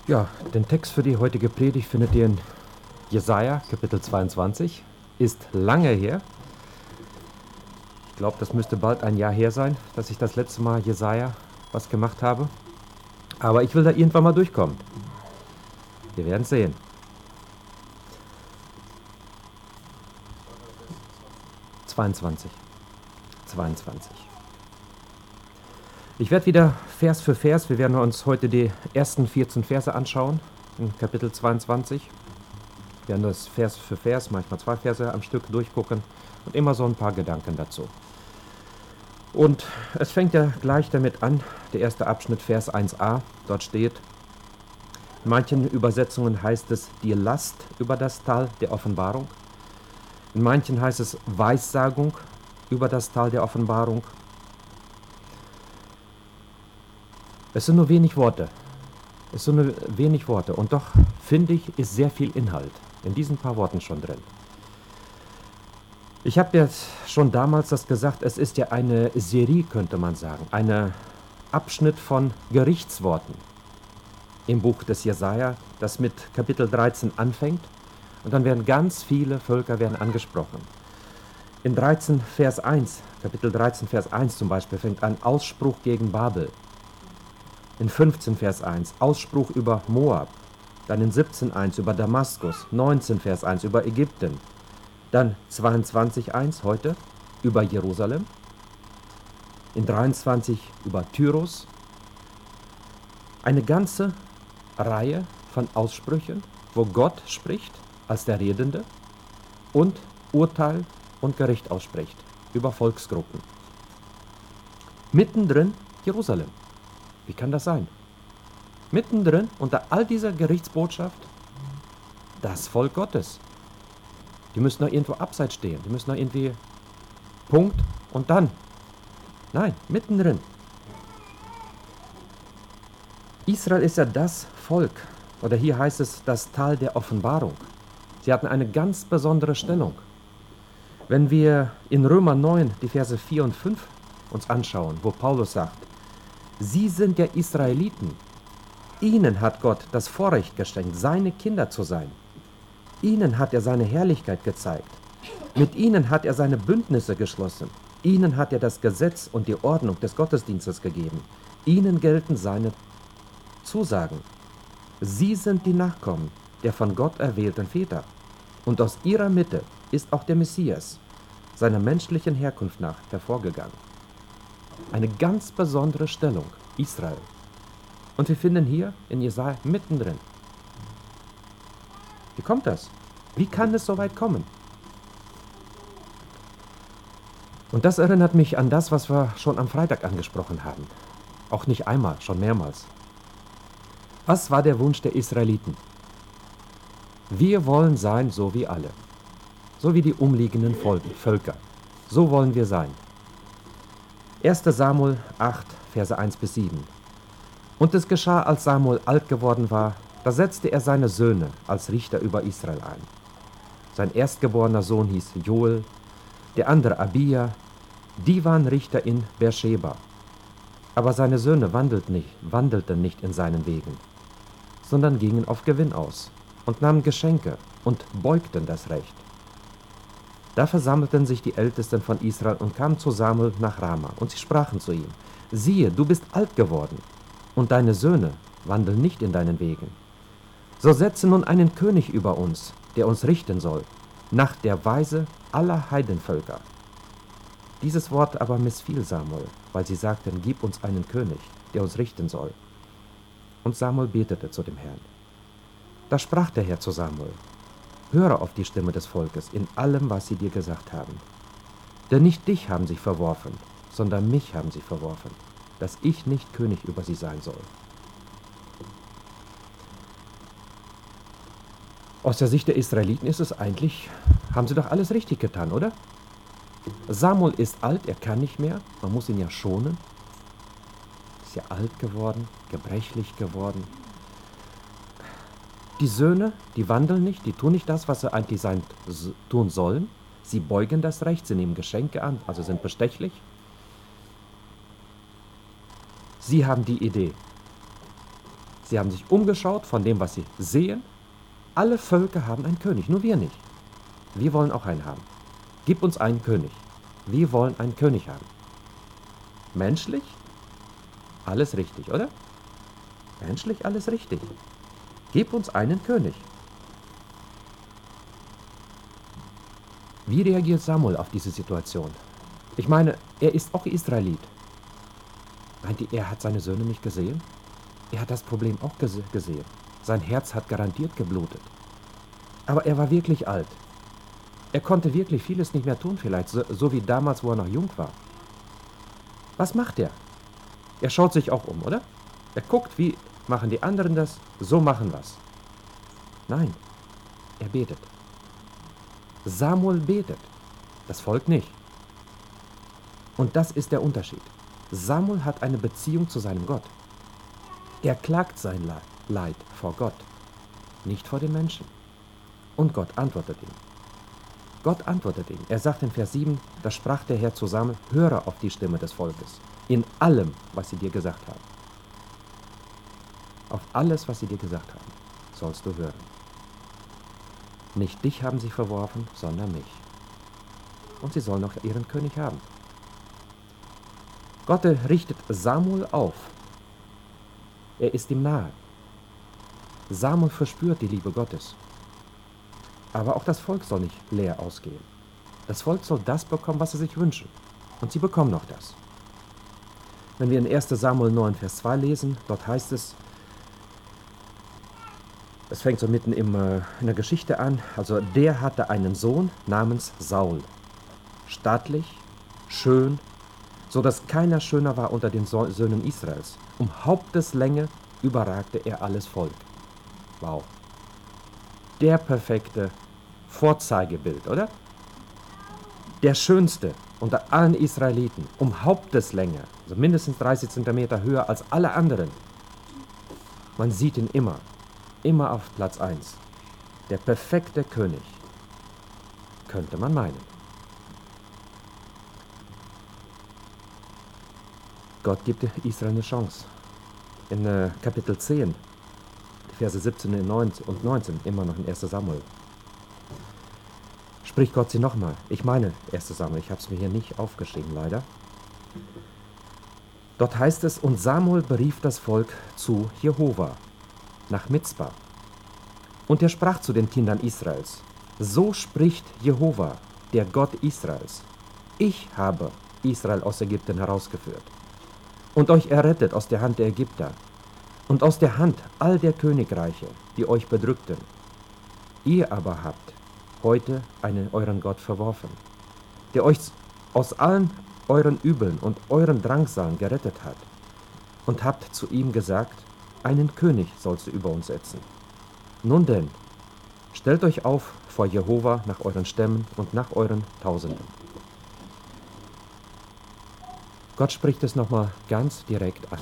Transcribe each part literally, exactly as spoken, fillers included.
Ja, den Text für die heutige Predigt findet ihr in Jesaja, Kapitel zweiundzwanzig. Ist lange her. Ich glaube, das müsste bald ein Jahr her sein, dass ich das letzte Mal Jesaja was gemacht habe. Aber ich will da irgendwann mal durchkommen. Wir werden sehen. zweiundzwanzig. zweiundzwanzig. Ich werde wieder Vers für Vers, wir werden uns heute die ersten vierzehn Verse anschauen, in Kapitel zweiundzwanzig. Wir werden das Vers für Vers, manchmal zwei Verse am Stück durchgucken und immer so ein paar Gedanken dazu. Und es fängt ja gleich damit an, der erste Abschnitt, Vers eins a, dort steht: In manchen Übersetzungen heißt es die Last über das Tal der Offenbarung. In manchen heißt es Weissagung über das Tal der Offenbarung. Es sind nur wenig Worte. Es sind nur wenig Worte. Und doch, finde ich, ist sehr viel Inhalt in diesen paar Worten schon drin. Ich habe jetzt schon damals das gesagt, es ist ja eine Serie, könnte man sagen. Ein Abschnitt von Gerichtsworten im Buch des Jesaja, das mit Kapitel dreizehn anfängt. Und dann werden ganz viele Völker werden angesprochen. In dreizehn Vers eins, Kapitel dreizehn Vers eins zum Beispiel, fängt an Ausspruch gegen Babel. In fünfzehn Vers eins Ausspruch über Moab. Dann in siebzehn eins über Damaskus. neunzehn Vers eins über Ägypten. Dann zweiundzwanzig eins heute über Jerusalem. In dreiundzwanzig über Tyrus. Eine ganze Reihe von Aussprüchen, wo Gott spricht als der Redende und Urteil und Gericht ausspricht über Volksgruppen. Mittendrin Jerusalem. Wie kann das sein? Mittendrin, unter all dieser Gerichtsbotschaft, das Volk Gottes. Die müssen noch irgendwo abseits stehen. Die müssen noch irgendwie Punkt und dann. Nein, mittendrin. Israel ist ja das Volk, oder hier heißt es das Tal der Offenbarung. Sie hatten eine ganz besondere Stellung. Wenn wir in Römer neun die Verse vier und fünf uns anschauen, wo Paulus sagt: Sie sind ja Israeliten. Ihnen hat Gott das Vorrecht geschenkt, seine Kinder zu sein. Ihnen hat er seine Herrlichkeit gezeigt. Mit ihnen hat er seine Bündnisse geschlossen. Ihnen hat er das Gesetz und die Ordnung des Gottesdienstes gegeben. Ihnen gelten seine Zusagen. Sie sind die Nachkommen der von Gott erwählten Väter. Und aus ihrer Mitte ist auch der Messias, seiner menschlichen Herkunft nach, hervorgegangen. Eine ganz besondere Stellung, Israel. Und wir finden hier in Jesaja mittendrin. Wie kommt das? Wie kann es so weit kommen? Und das erinnert mich an das, was wir schon am Freitag angesprochen haben. Auch nicht einmal, schon mehrmals. Was war der Wunsch der Israeliten? Wir wollen sein so wie alle. So wie die umliegenden Völker. So wollen wir sein. erster Samuel acht, Verse eins bis sieben. Und es geschah, als Samuel alt geworden war, da setzte er seine Söhne als Richter über Israel ein. Sein erstgeborener Sohn hieß Joel, der andere Abia, die waren Richter in Beersheba. Aber seine Söhne wandelten nicht, wandelten nicht in seinen Wegen, sondern gingen auf Gewinn aus und nahmen Geschenke und beugten das Recht. Da versammelten sich die Ältesten von Israel und kamen zu Samuel nach Rama, und sie sprachen zu ihm: Siehe, du bist alt geworden, und deine Söhne wandeln nicht in deinen Wegen. So setze nun einen König über uns, der uns richten soll, nach der Weise aller Heidenvölker. Dieses Wort aber missfiel Samuel, weil sie sagten: Gib uns einen König, der uns richten soll. Und Samuel betete zu dem Herrn. Da sprach der Herr zu Samuel: Höre auf die Stimme des Volkes in allem, was sie dir gesagt haben. Denn nicht dich haben sie verworfen, sondern mich haben sie verworfen, dass ich nicht König über sie sein soll. Aus der Sicht der Israeliten ist es eigentlich, haben sie doch alles richtig getan, oder? Samuel ist alt, er kann nicht mehr, man muss ihn ja schonen. Ist ja alt geworden, gebrechlich geworden. Die Söhne, die wandeln nicht, die tun nicht das, was sie eigentlich sein, tun sollen. Sie beugen das Recht, sie nehmen Geschenke an, also sind bestechlich. Sie haben die Idee. Sie haben sich umgeschaut von dem, was sie sehen. Alle Völker haben einen König, nur wir nicht. Wir wollen auch einen haben. Gib uns einen König. Wir wollen einen König haben. Menschlich? Alles richtig, oder? Menschlich alles richtig. Gib uns einen König. Wie reagiert Samuel auf diese Situation? Ich meine, er ist auch Israelit. Meint ihr, er hat seine Söhne nicht gesehen? Er hat das Problem auch gese- gesehen. Sein Herz hat garantiert geblutet. Aber er war wirklich alt. Er konnte wirklich vieles nicht mehr tun, vielleicht, so, so wie damals, wo er noch jung war. Was macht er? Er schaut sich auch um, oder? Er guckt, wie machen die anderen das, so machen wir's. Nein, er betet. Samuel betet, das Volk nicht. Und das ist der Unterschied. Samuel hat eine Beziehung zu seinem Gott. Er klagt sein Leid vor Gott, nicht vor den Menschen. Und Gott antwortet ihm. Gott antwortet ihm. Er sagt in Vers sieben, da sprach der Herr zu Samuel, höre auf die Stimme des Volkes, in allem, was sie dir gesagt haben. Auf alles, was sie dir gesagt haben, sollst du hören. Nicht dich haben sie verworfen, sondern mich. Und sie sollen auch ihren König haben. Gott richtet Samuel auf. Er ist ihm nahe. Samuel verspürt die Liebe Gottes. Aber auch das Volk soll nicht leer ausgehen. Das Volk soll das bekommen, was sie sich wünschen. Und sie bekommen noch das. Wenn wir in erster Samuel neun, Vers zwei lesen, dort heißt es, es fängt so mitten im, äh, in der Geschichte an, also der hatte einen Sohn namens Saul. Stattlich, schön, so dass keiner schöner war unter den so Söhnen Israels. Um Haupteslänge überragte er alles Volk. Wow. Der perfekte Vorzeigebild, oder? Der schönste unter allen Israeliten, um Haupteslänge, also mindestens dreißig Zentimeter höher als alle anderen. Man sieht ihn immer, immer auf Platz eins. Der perfekte König, könnte man meinen. Gott gibt Israel eine Chance. In äh, Kapitel zehn, die Verse siebzehn und neunzehn, immer noch in erster Samuel, spricht Gott sie nochmal. Ich meine erster Samuel, ich habe es mir hier nicht aufgeschrieben, leider. Dort heißt es, und Samuel berief das Volk zu Jehova, nach Mizpa. Und er sprach zu den Kindern Israels, so spricht Jehova, der Gott Israels. Ich habe Israel aus Ägypten herausgeführt und euch errettet aus der Hand der Ägypter und aus der Hand all der Königreiche, die euch bedrückten. Ihr aber habt heute einen euren Gott verworfen, der euch aus allen euren Übeln und euren Drangsalen gerettet hat, und habt zu ihm gesagt, einen König sollst du über uns setzen. Nun denn, stellt euch auf vor Jehova nach euren Stämmen und nach euren Tausenden. Gott spricht es nochmal ganz direkt an.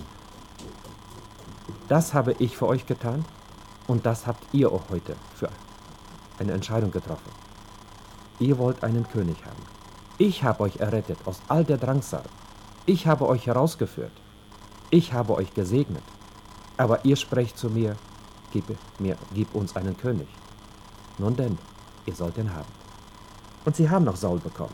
Das habe ich für euch getan und das habt ihr auch heute für eine Entscheidung getroffen. Ihr wollt einen König haben. Ich habe euch errettet aus all der Drangsal. Ich habe euch herausgeführt. Ich habe euch gesegnet. Aber ihr sprecht zu mir, gib, mir, gib uns einen König. Nun denn, ihr sollt ihn haben. Und sie haben noch Saul bekommen.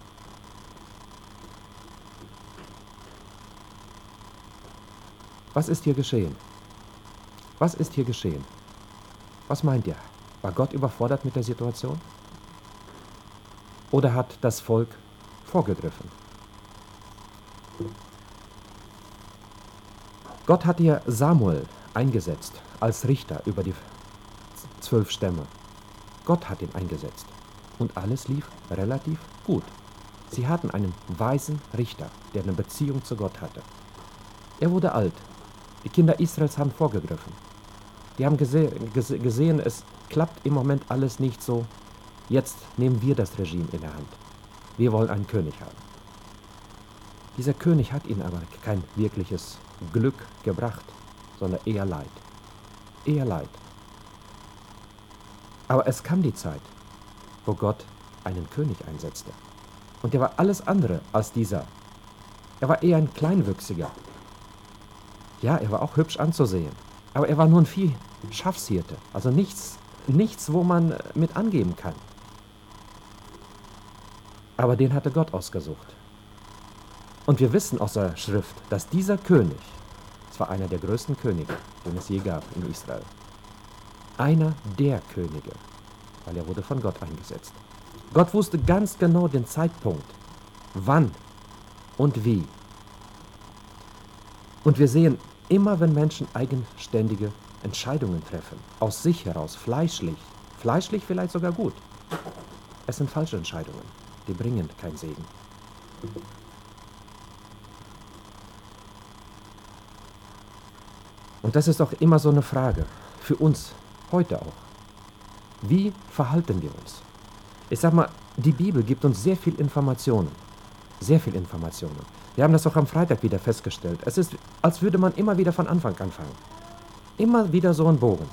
Was ist hier geschehen? Was ist hier geschehen? Was meint ihr? War Gott überfordert mit der Situation? Oder hat das Volk vorgegriffen? Gott hat hier Samuel eingesetzt als Richter über die zwölf Stämme. Gott hat ihn eingesetzt. Und alles lief relativ gut. Sie hatten einen weisen Richter, der eine Beziehung zu Gott hatte. Er wurde alt. Die Kinder Israels haben vorgegriffen. Die haben gese gese gesehen, es klappt im Moment alles nicht so. Jetzt nehmen wir das Regime in der Hand. Wir wollen einen König haben. Dieser König hat ihnen aber kein wirkliches Glück gebracht, sondern eher Leid. Eher Leid. Aber es kam die Zeit, wo Gott einen König einsetzte. Und er war alles andere als dieser. Er war eher ein Kleinwüchsiger. Ja, er war auch hübsch anzusehen. Aber er war nur ein Viehschafshirte, also nichts, nichts, wo man mit angeben kann. Aber den hatte Gott ausgesucht. Und wir wissen aus der Schrift, dass dieser König, es war einer der größten Könige, den es je gab in Israel, einer der Könige, weil er wurde von Gott eingesetzt. Gott wusste ganz genau den Zeitpunkt, wann und wie. Und wir sehen, immer wenn Menschen eigenständige Entscheidungen treffen, aus sich heraus, fleischlich, fleischlich vielleicht sogar gut, es sind falsche Entscheidungen, die bringen keinen Segen. Und das ist auch immer so eine Frage, für uns, heute auch. Wie verhalten wir uns? Ich sag mal, die Bibel gibt uns sehr viel Informationen, sehr viel Informationen. Wir haben das auch am Freitag wieder festgestellt. Es ist, als würde man immer wieder von Anfang anfangen. Immer wieder so ein Bogen.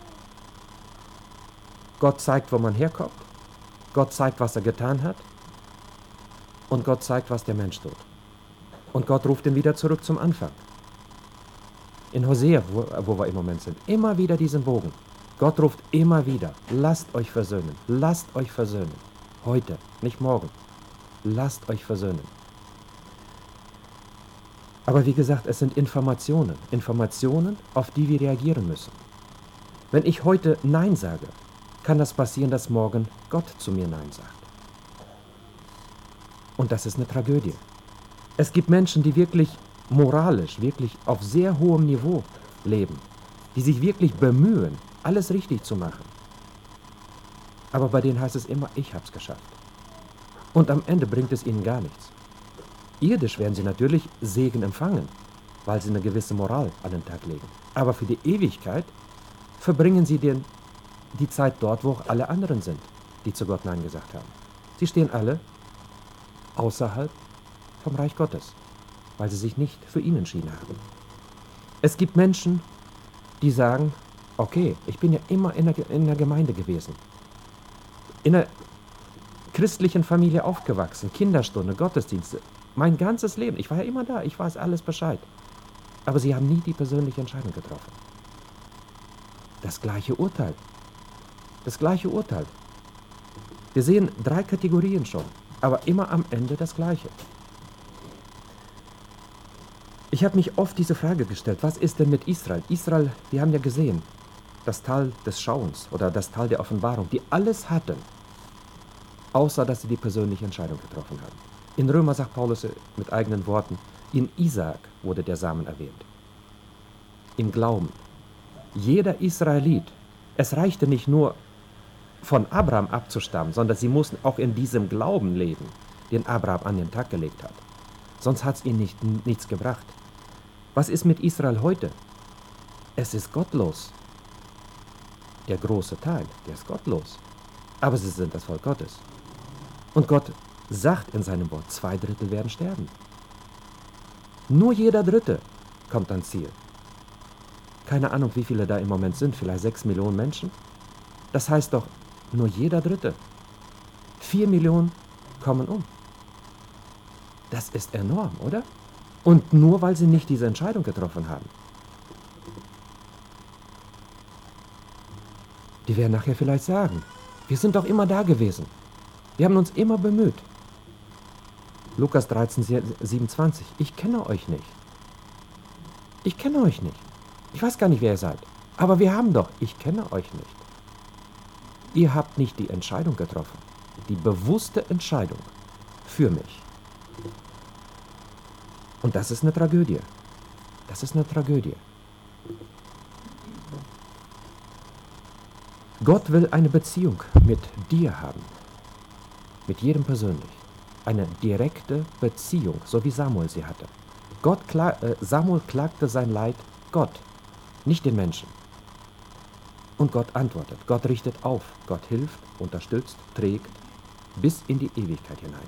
Gott zeigt, wo man herkommt. Gott zeigt, was er getan hat. Und Gott zeigt, was der Mensch tut. Und Gott ruft ihn wieder zurück zum Anfang. In Hosea, wo, wo wir im Moment sind, immer wieder diesen Bogen. Gott ruft immer wieder, lasst euch versöhnen, lasst euch versöhnen. Heute, nicht morgen. Lasst euch versöhnen. Aber wie gesagt, es sind Informationen, Informationen, auf die wir reagieren müssen. Wenn ich heute Nein sage, kann das passieren, dass morgen Gott zu mir Nein sagt. Und das ist eine Tragödie. Es gibt Menschen, die wirklich moralisch, wirklich auf sehr hohem Niveau leben, die sich wirklich bemühen, alles richtig zu machen. Aber bei denen heißt es immer, ich hab's geschafft. Und am Ende bringt es ihnen gar nichts. Irdisch werden sie natürlich Segen empfangen, weil sie eine gewisse Moral an den Tag legen. Aber für die Ewigkeit verbringen sie den, die Zeit dort, wo auch alle anderen sind, die zu Gott Nein gesagt haben. Sie stehen alle außerhalb vom Reich Gottes, weil sie sich nicht für ihn entschieden haben. Es gibt Menschen, die sagen, okay, ich bin ja immer in der, in der Gemeinde gewesen, in einer christlichen Familie aufgewachsen, Kinderstunde, Gottesdienste, mein ganzes Leben. Ich war ja immer da, ich weiß alles Bescheid. Aber sie haben nie die persönliche Entscheidung getroffen. Das gleiche Urteil. Das gleiche Urteil. Wir sehen drei Kategorien schon, aber immer am Ende das Gleiche. Ich habe mich oft diese Frage gestellt, was ist denn mit Israel? Israel, wir haben ja gesehen, das Tal des Schauens oder das Tal der Offenbarung, die alles hatten, außer dass sie die persönliche Entscheidung getroffen haben. In Römer sagt Paulus mit eigenen Worten, in Isaak wurde der Samen erwähnt. Im Glauben. Jeder Israelit, es reichte nicht nur von Abraham abzustammen, sondern sie mussten auch in diesem Glauben leben, den Abraham an den Tag gelegt hat. Sonst hat es ihnen nicht, nichts gebracht. Was ist mit Israel heute? Es ist gottlos. Der große Teil, der ist gottlos. Aber sie sind das Volk Gottes. Und Gott sagt in seinem Wort, zwei Drittel werden sterben. Nur jeder Dritte kommt ans Ziel. Keine Ahnung, wie viele da im Moment sind, vielleicht sechs Millionen Menschen. Das heißt doch, nur jeder Dritte. Vier Millionen kommen um. Das ist enorm, oder? Und nur, weil sie nicht diese Entscheidung getroffen haben. Die werden nachher vielleicht sagen, wir sind doch immer da gewesen. Wir haben uns immer bemüht. Lukas dreizehn, siebenundzwanzig. Ich kenne euch nicht. Ich kenne euch nicht. Ich weiß gar nicht, wer ihr seid. Aber wir haben doch, ich kenne euch nicht. Ihr habt nicht die Entscheidung getroffen. Die bewusste Entscheidung für mich. Und das ist eine Tragödie. Das ist eine Tragödie. Gott will eine Beziehung mit dir haben. Mit jedem persönlich. Eine direkte Beziehung, so wie Samuel sie hatte. Gott kla- äh, Samuel klagte sein Leid Gott, nicht den Menschen. Und Gott antwortet. Gott richtet auf. Gott hilft, unterstützt, trägt bis in die Ewigkeit hinein.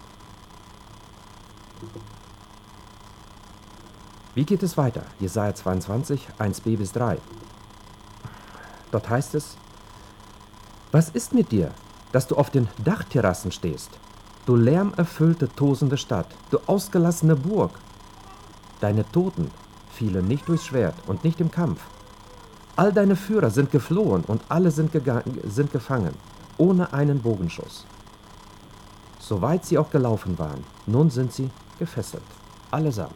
Wie geht es weiter? Jesaja zweiundzwanzig, eins b bis drei. Dort heißt es, was ist mit dir, dass du auf den Dachterrassen stehst? Du lärmerfüllte, tosende Stadt, du ausgelassene Burg. Deine Toten fielen nicht durchs Schwert und nicht im Kampf. All deine Führer sind geflohen und alle sind, sind gefangen, ohne einen Bogenschuss. Soweit sie auch gelaufen waren, nun sind sie gefesselt, allesamt.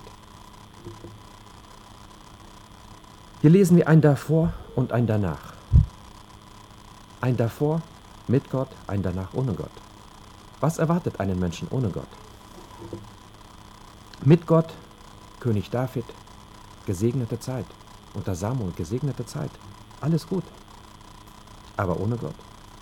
Hier lesen wir ein davor und ein danach. Ein davor mit Gott, ein danach ohne Gott. Was erwartet einen Menschen ohne Gott? Mit Gott, König David, gesegnete Zeit. Unter Samuel, gesegnete Zeit. Alles gut. Aber ohne Gott.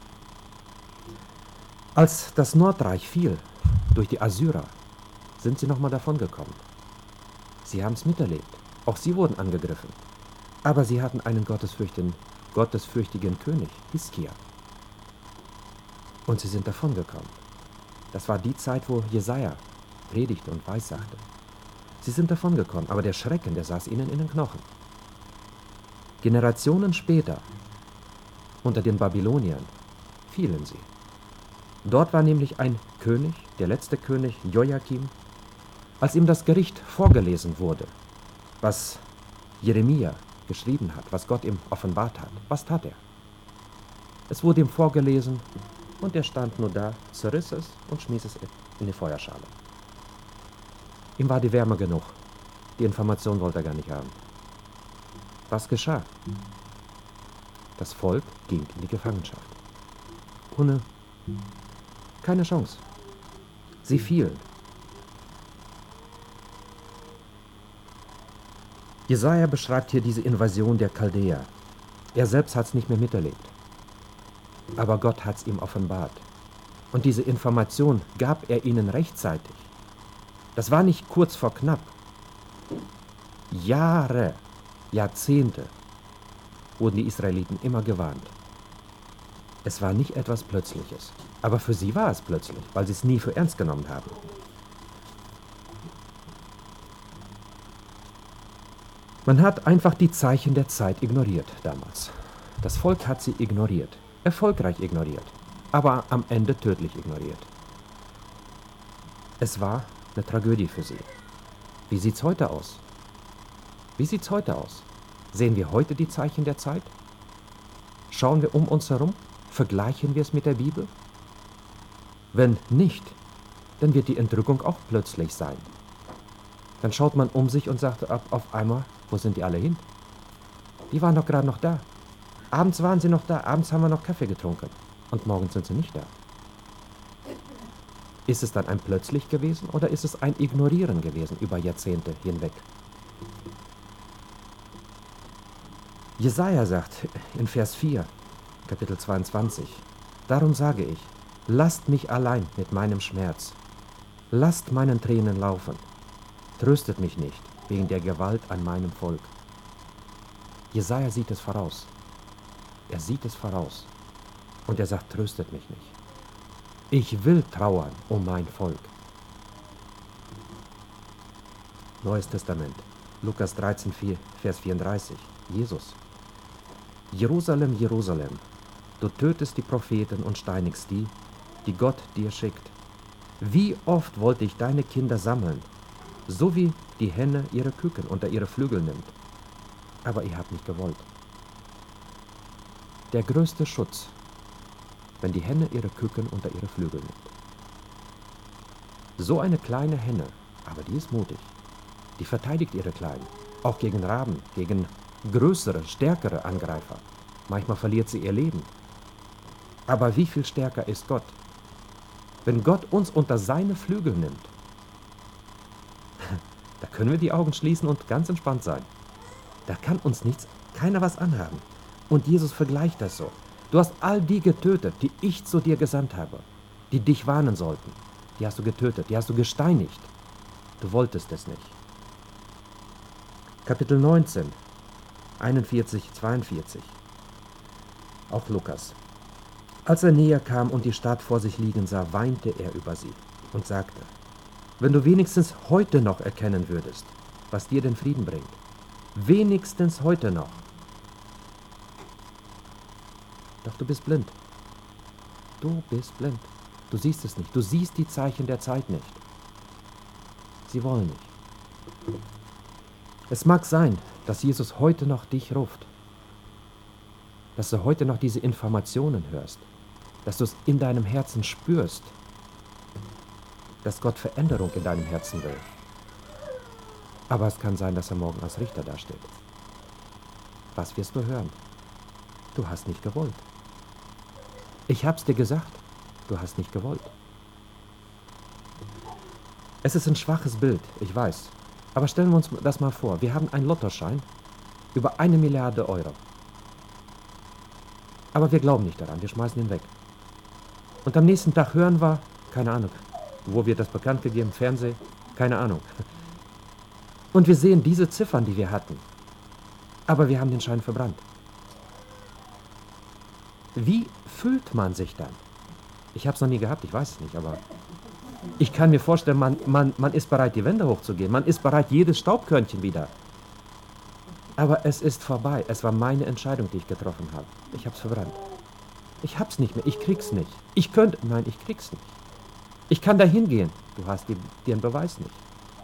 Als das Nordreich fiel durch die Assyrer, sind sie nochmal davongekommen. Sie haben es miterlebt. Auch sie wurden angegriffen. Aber sie hatten einen gottesfürchtigen, gottesfürchtigen König, Hiskia. Und sie sind davongekommen. Das war die Zeit, wo Jesaja predigte und weissagte. Sie sind davongekommen, aber der Schrecken, der saß ihnen in den Knochen. Generationen später, unter den Babyloniern, fielen sie. Dort war nämlich ein König, der letzte König, Joachim. Als ihm das Gericht vorgelesen wurde, was Jeremia geschrieben hat, was Gott ihm offenbart hat, was tat er? Es wurde ihm vorgelesen und er stand nur da, zerriss es und schmiss es in die Feuerschale. Ihm war die Wärme genug. Die Information wollte er gar nicht haben. Was geschah? Das Volk ging in die Gefangenschaft. Ohne keine Chance. Sie fielen. Jesaja beschreibt hier diese Invasion der Chaldäer. Er selbst hat es nicht mehr miterlebt. Aber Gott hat es ihm offenbart. Und diese Information gab er ihnen rechtzeitig. Das war nicht kurz vor knapp. Jahre, Jahrzehnte wurden die Israeliten immer gewarnt. Es war nicht etwas Plötzliches. Aber für sie war es plötzlich, weil sie es nie für ernst genommen haben. Man hat einfach die Zeichen der Zeit ignoriert damals. Das Volk hat sie ignoriert, erfolgreich ignoriert, aber am Ende tödlich ignoriert. Es war eine Tragödie für sie. Wie sieht's heute aus? Wie sieht's heute aus? Sehen wir heute die Zeichen der Zeit? Schauen wir um uns herum? Vergleichen wir es mit der Bibel? Wenn nicht, dann wird die Entrückung auch plötzlich sein. Dann schaut man um sich und sagt auf einmal, wo sind die alle hin? Die waren doch gerade noch da. Abends waren sie noch da, abends haben wir noch Kaffee getrunken. Und morgens sind sie nicht da. Ist es dann ein plötzlich gewesen oder ist es ein Ignorieren gewesen über Jahrzehnte hinweg? Jesaja sagt in Vers vier, Kapitel zweiundzwanzig, darum sage ich, lasst mich allein mit meinem Schmerz. Lasst meinen Tränen laufen. Tröstet mich nicht wegen der Gewalt an meinem Volk. Jesaja sieht es voraus. Er sieht es voraus. Und er sagt, tröstet mich nicht. Ich will trauern um mein Volk. Neues Testament, Lukas dreizehn, Vers vierunddreißig. Jesus. Jerusalem, Jerusalem, du tötest die Propheten und steinigst die, die Gott dir schickt. Wie oft wollte ich deine Kinder sammeln, so wie die Henne ihre Küken unter ihre Flügel nimmt. Aber ihr habt nicht gewollt. Der größte Schutz, wenn die Henne ihre Küken unter ihre Flügel nimmt. So eine kleine Henne, aber die ist mutig. Die verteidigt ihre Kleinen, auch gegen Raben, gegen größere, stärkere Angreifer. Manchmal verliert sie ihr Leben. Aber wie viel stärker ist Gott? Wenn Gott uns unter seine Flügel nimmt, da können wir die Augen schließen und ganz entspannt sein. Da kann uns nichts, keiner was anhaben. Und Jesus vergleicht das so. Du hast all die getötet, die ich zu dir gesandt habe, die dich warnen sollten. Die hast du getötet, die hast du gesteinigt. Du wolltest es nicht. Kapitel neunzehn, einundvierzig, zweiundvierzig. Auch Lukas. Als er näher kam und die Stadt vor sich liegen sah, weinte er über sie und sagte, wenn du wenigstens heute noch erkennen würdest, was dir den Frieden bringt. Wenigstens heute noch. Doch du bist blind. Du bist blind. Du siehst es nicht. Du siehst die Zeichen der Zeit nicht. Sie wollen nicht. Es mag sein, dass Jesus heute noch dich ruft. dass du heute noch diese Informationen hörst, dass du es in deinem Herzen spürst, dass Gott Veränderung in deinem Herzen will. Aber es kann sein, dass er morgen als Richter dasteht. Was wirst du hören? Du hast nicht gewollt. Ich hab's dir gesagt, du hast nicht gewollt. Es ist ein schwaches Bild, ich weiß. Aber stellen wir uns das mal vor. Wir haben einen Lottoschein über eine Milliarde Euro. Aber wir glauben nicht daran, wir schmeißen ihn weg. Und am nächsten Tag hören wir, keine Ahnung, wo wird das bekannt gegeben, Fernsehen, keine Ahnung. Und wir sehen diese Ziffern, die wir hatten. Aber wir haben den Schein verbrannt. Wie fühlt man sich dann? Ich habe es noch nie gehabt, ich weiß es nicht, aber ich kann mir vorstellen, man, man, man ist bereit, die Wände hochzugehen. Man ist bereit, jedes Staubkörnchen wieder. Aber es ist vorbei. Es war meine Entscheidung, die ich getroffen habe. Ich habe es verbrannt. Ich hab's nicht mehr. Ich krieg's nicht. Ich könnte... Nein, ich krieg's nicht. Ich kann da hingehen. Du hast die, den Beweis nicht.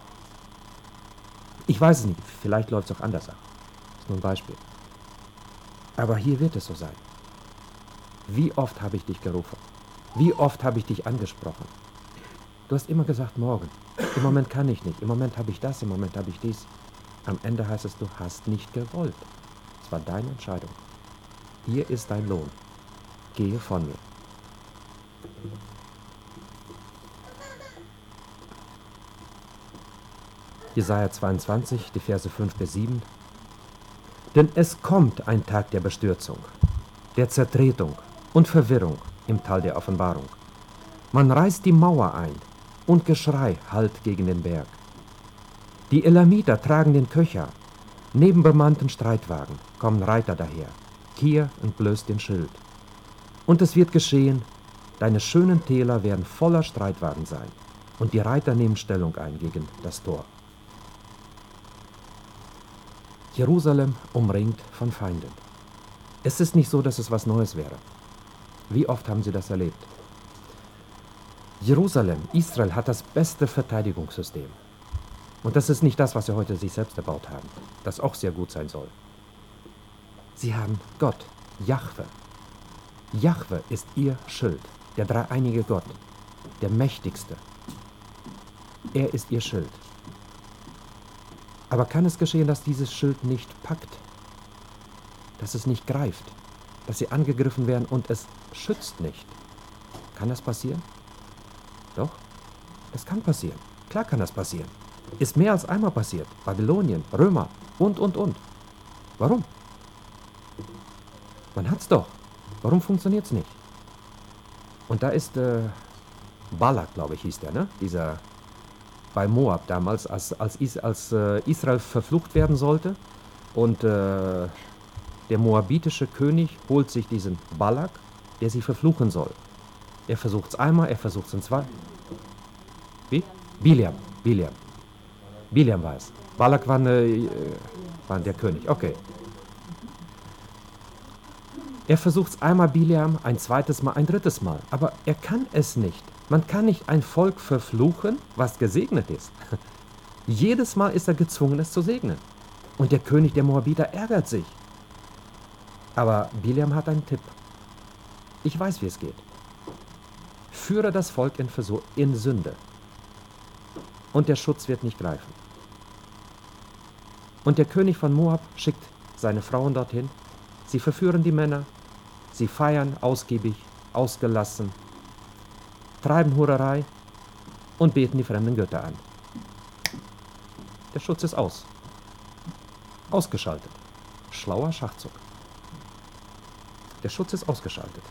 Ich weiß es nicht. Vielleicht läuft es auch anders ab. Das ist nur ein Beispiel. Aber hier wird es so sein. Wie oft habe ich dich gerufen? Wie oft habe ich dich angesprochen? Du hast immer gesagt, morgen. Im Moment kann ich nicht. Im Moment habe ich das, im Moment habe ich dies. Am Ende heißt es, du hast nicht gewollt. Es war deine Entscheidung. Hier ist dein Lohn. Gehe von mir. Jesaja zweiundzwanzig, die Verse fünf bis sieben. Denn es kommt ein Tag der Bestürzung, der Zertretung und Verwirrung im Tal der Offenbarung. Man reißt die Mauer ein und Geschrei hallt gegen den Berg. Die Elamiter tragen den Köcher, neben bemannten Streitwagen kommen Reiter daher. Kier entblößt den Schild. Und es wird geschehen, deine schönen Täler werden voller Streitwagen sein, und die Reiter nehmen Stellung ein gegen das Tor. Jerusalem umringt von Feinden. Es ist nicht so, dass es was Neues wäre. Wie oft haben sie das erlebt? Jerusalem, Israel hat das beste Verteidigungssystem. Und das ist nicht das, was sie heute sich selbst erbaut haben, das auch sehr gut sein soll. Sie haben Gott, Jahwe. Jahwe ist ihr Schild, der dreieinige Gott, der Mächtigste. Er ist ihr Schild. Aber kann es geschehen, dass dieses Schild nicht packt, dass es nicht greift, dass sie angegriffen werden und es schützt nicht? Kann das passieren? Doch, das kann passieren. Klar kann das passieren. Ist mehr als einmal passiert. Babylonien, Römer und, und, und. Warum? Man hat's doch. Warum funktioniert's nicht? Und da ist äh, Balak, glaube ich, hieß der, ne? Dieser bei Moab damals, als, als, Is, als äh, Israel verflucht werden sollte. Und äh, der moabitische König holt sich diesen Balak, der sie verfluchen soll. Er versucht's einmal, er versucht's in zwei. Wie? Biliam, Biliam. Biliam war es. Balak war, eine, äh, war der König. Okay. Er versucht es einmal, Biliam, ein zweites Mal, ein drittes Mal. Aber er kann es nicht. Man kann nicht ein Volk verfluchen, was gesegnet ist. Jedes Mal ist er gezwungen, es zu segnen. Und der König der Moabiter ärgert sich. Aber Biliam hat einen Tipp. Ich weiß, wie es geht. Führe das Volk in, Versuch, in Sünde. Und der Schutz wird nicht greifen. Und der König von Moab schickt seine Frauen dorthin. Sie verführen die Männer. Sie feiern ausgiebig, ausgelassen, treiben Hurerei und beten die fremden Götter an. Der Schutz ist aus. Ausgeschaltet. Schlauer Schachzug. Der Schutz ist ausgeschaltet.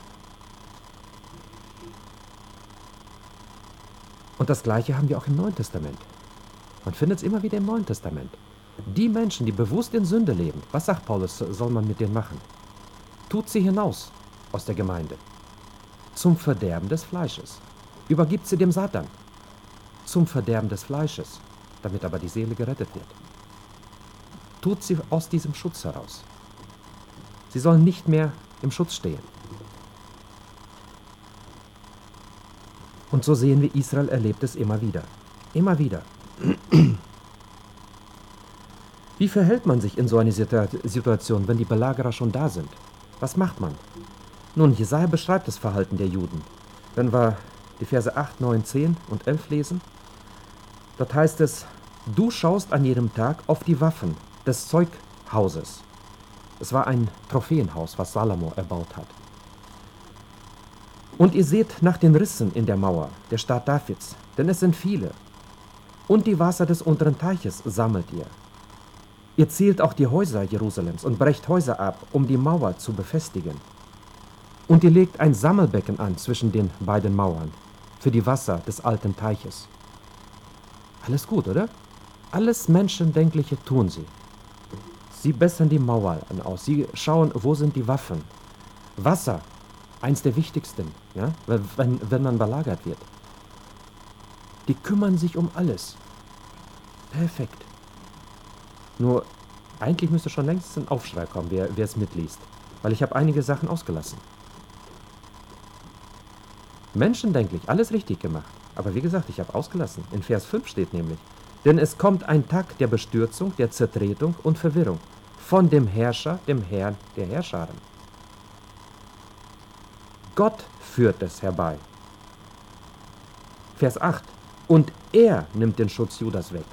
Und das Gleiche haben wir auch im Neuen Testament. Man findet es immer wieder im Neuen Testament. Die Menschen, die bewusst in Sünde leben, was sagt Paulus, soll man mit denen machen? Tut sie hinaus aus der Gemeinde. Zum Verderben des Fleisches. Übergibt sie dem Satan. Zum Verderben des Fleisches, damit aber die Seele gerettet wird. Tut sie aus diesem Schutz heraus. Sie sollen nicht mehr im Schutz stehen. Und so sehen wir, Israel erlebt es immer wieder. Immer wieder. Wie verhält man sich in so einer Situation, wenn die Belagerer schon da sind? Was macht man? Nun, Jesaja beschreibt das Verhalten der Juden. Wenn wir die Verse acht, neun, zehn und elf lesen, dort heißt es: Du schaust an jedem Tag auf die Waffen des Zeughauses. Es war ein Trophäenhaus, was Salomo erbaut hat. Und ihr seht nach den Rissen in der Mauer der Stadt Davids, denn es sind viele. Und die Wasser des unteren Teiches sammelt ihr. Ihr zählt auch die Häuser Jerusalems und brecht Häuser ab, um die Mauer zu befestigen. Und ihr legt ein Sammelbecken an zwischen den beiden Mauern für die Wasser des alten Teiches. Alles gut, oder? Alles Menschendenkliche tun sie. Sie bessern die Mauer aus. Sie schauen, wo sind die Waffen. Wasser, eins der wichtigsten, ja, wenn, wenn man belagert wird. Die kümmern sich um alles. Perfekt. Nur, eigentlich müsste schon längst ein Aufschrei kommen, wer, wer es mitliest. Weil ich habe einige Sachen ausgelassen. Menschendenklich, alles richtig gemacht. Aber wie gesagt, ich habe ausgelassen. In Vers fünf steht nämlich: Denn es kommt ein Tag der Bestürzung, der Zertretung und Verwirrung von dem Herrscher, dem Herrn der Herrscharen. Gott führt es herbei. Vers acht. Und er nimmt den Schutz Judas weg.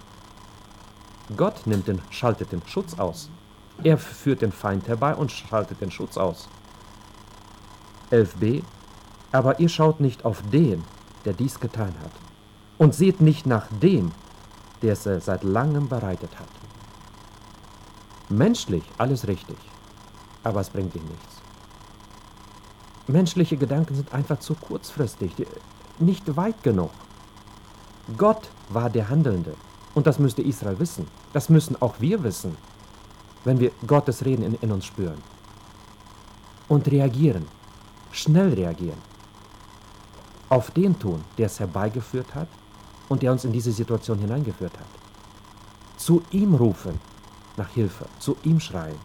Gott nimmt den, schaltet den Schutz aus. Er führt den Feind herbei und schaltet den Schutz aus. elf b. Aber ihr schaut nicht auf den, der dies getan hat, und seht nicht nach dem, der es seit langem bereitet hat. Menschlich alles richtig, aber es bringt ihm nichts. Menschliche Gedanken sind einfach zu kurzfristig, nicht weit genug. Gott war der Handelnde, und das müsste Israel wissen. Das müssen auch wir wissen, wenn wir Gottes Reden in, in uns spüren. Und reagieren, schnell reagieren. Auf den tun, der es herbeigeführt hat und der uns in diese Situation hineingeführt hat. Zu ihm rufen nach Hilfe, zu ihm schreien.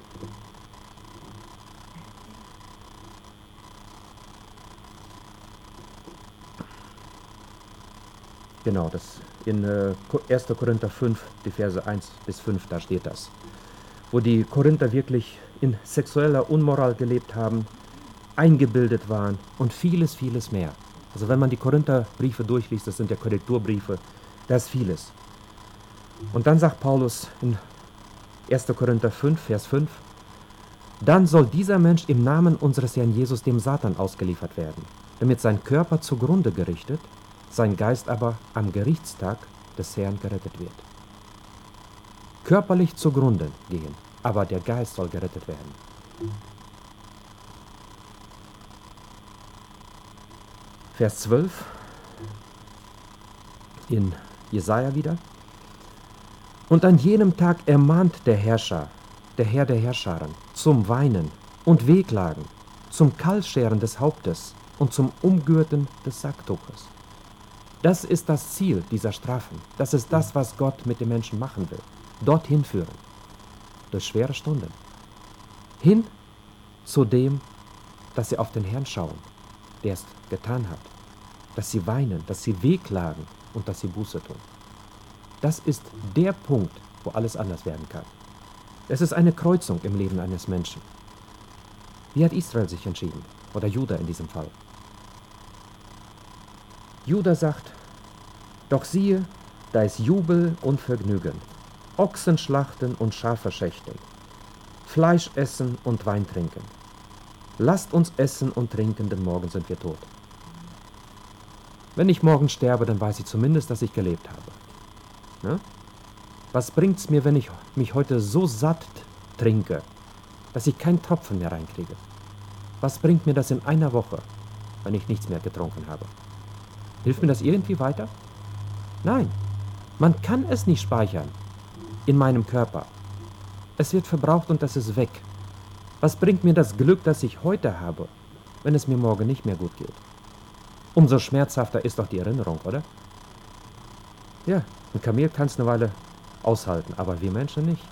Genau, das in äh, erster Korinther fünf, die Verse eins bis fünf, da steht das. Wo die Korinther wirklich in sexueller Unmoral gelebt haben, eingebildet waren und vieles, vieles mehr. Also wenn man die Korintherbriefe durchliest, das sind ja Korrekturbriefe, da ist vieles. Und dann sagt Paulus in erster Korinther fünf, Vers fünf, dann soll dieser Mensch im Namen unseres Herrn Jesus dem Satan ausgeliefert werden, damit sein Körper zugrunde gerichtet, sein Geist aber am Gerichtstag des Herrn gerettet wird. Körperlich zugrunde gehen, aber der Geist soll gerettet werden. Vers zwölf in Jesaja wieder. Und an jenem Tag ermahnt der Herrscher, der Herr der Herrscharen, zum Weinen und Wehklagen, zum Kahlscheren des Hauptes und zum Umgürten des Sacktuches. Das ist das Ziel dieser Strafen. Das ist das, was Gott mit den Menschen machen will. Dorthin führen. Durch schwere Stunden. Hin zu dem, dass sie auf den Herrn schauen, der es getan hat. Dass sie weinen, dass sie wehklagen und dass sie Buße tun. Das ist der Punkt, wo alles anders werden kann. Es ist eine Kreuzung im Leben eines Menschen. Wie hat Israel sich entschieden? Oder Juda in diesem Fall? Juda sagt, doch siehe, da ist Jubel und Vergnügen, Ochsen schlachten und Schafe schächten, Fleisch essen und Wein trinken. Lasst uns essen und trinken, denn morgen sind wir tot. Wenn ich morgen sterbe, dann weiß ich zumindest, dass ich gelebt habe. Ne? Was bringt's mir, wenn ich mich heute so satt trinke, dass ich keinen Tropfen mehr reinkriege? Was bringt mir das in einer Woche, wenn ich nichts mehr getrunken habe? Hilft mir das irgendwie weiter? Nein, man kann es nicht speichern in meinem Körper. Es wird verbraucht und das ist weg. Was bringt mir das Glück, das ich heute habe, wenn es mir morgen nicht mehr gut geht? Umso schmerzhafter ist doch die Erinnerung, oder? Ja, ein Kamel kann es eine Weile aushalten, aber wir Menschen nicht.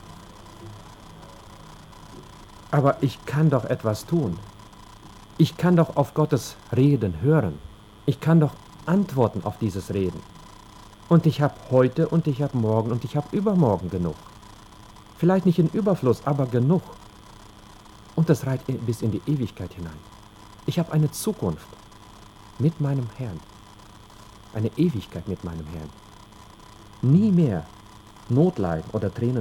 Aber ich kann doch etwas tun. Ich kann doch auf Gottes Reden hören. Ich kann doch antworten auf dieses Reden. Und ich habe heute und ich habe morgen und ich habe übermorgen genug. Vielleicht nicht in Überfluss, aber genug. Und das reicht bis in die Ewigkeit hinein. Ich habe eine Zukunft mit meinem Herrn. Eine Ewigkeit mit meinem Herrn. Nie mehr Not leiden oder Tränen.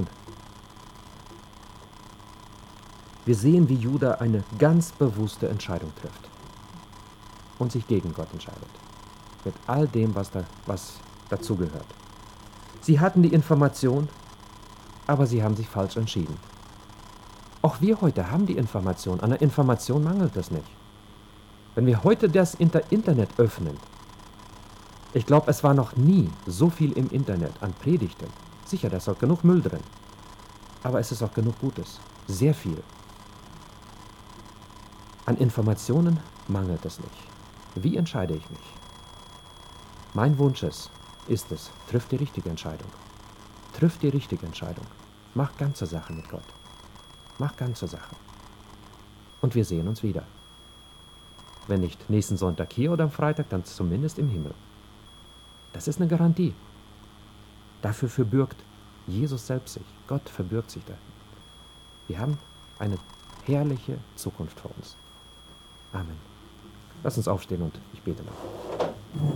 Wir sehen, wie Juda eine ganz bewusste Entscheidung trifft und sich gegen Gott entscheidet. Mit all dem, was, da, was dazugehört. Sie hatten die Information, aber sie haben sich falsch entschieden. Auch wir heute haben die Information. An der Information mangelt es nicht. Wenn wir heute das Inter- Internet öffnen, ich glaube, es war noch nie so viel im Internet an Predigten. Sicher, da ist auch genug Müll drin. Aber es ist auch genug Gutes. Sehr viel. An Informationen mangelt es nicht. Wie entscheide ich mich? Mein Wunsch ist, ist es, triff die richtige Entscheidung. Triff die richtige Entscheidung. Mach ganze Sache mit Gott. Mach ganze Sache. Und wir sehen uns wieder. Wenn nicht nächsten Sonntag hier oder am Freitag, dann zumindest im Himmel. Das ist eine Garantie. Dafür verbürgt Jesus selbst sich. Gott verbürgt sich da. Wir haben eine herrliche Zukunft vor uns. Amen. Lass uns aufstehen und ich bete noch.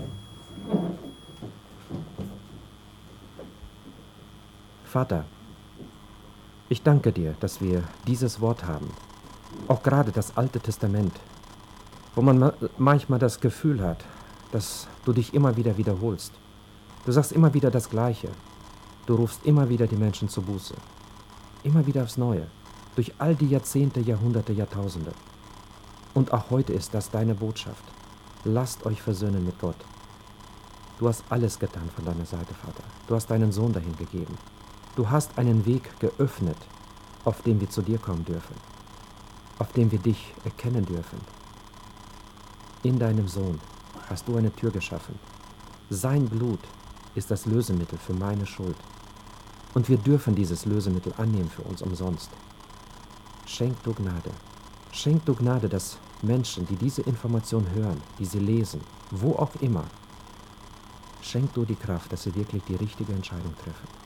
Vater, ich danke dir, dass wir dieses Wort haben. Auch gerade das Alte Testament, wo man ma- manchmal das Gefühl hat, dass du dich immer wieder wiederholst. Du sagst immer wieder das Gleiche. Du rufst immer wieder die Menschen zur Buße. Immer wieder aufs Neue. Durch all die Jahrzehnte, Jahrhunderte, Jahrtausende. Und auch heute ist das deine Botschaft. Lasst euch versöhnen mit Gott. Du hast alles getan von deiner Seite, Vater. Du hast deinen Sohn dahin gegeben. Du hast einen Weg geöffnet, auf dem wir zu dir kommen dürfen. Auf dem wir dich erkennen dürfen. In deinem Sohn hast du eine Tür geschaffen. Sein Blut ist das Lösemittel für meine Schuld. Und wir dürfen dieses Lösemittel annehmen für uns umsonst. Schenk du Gnade. Schenk du Gnade, dass Menschen, die diese Information hören, die sie lesen, wo auch immer, schenk du die Kraft, dass sie wirklich die richtige Entscheidung treffen.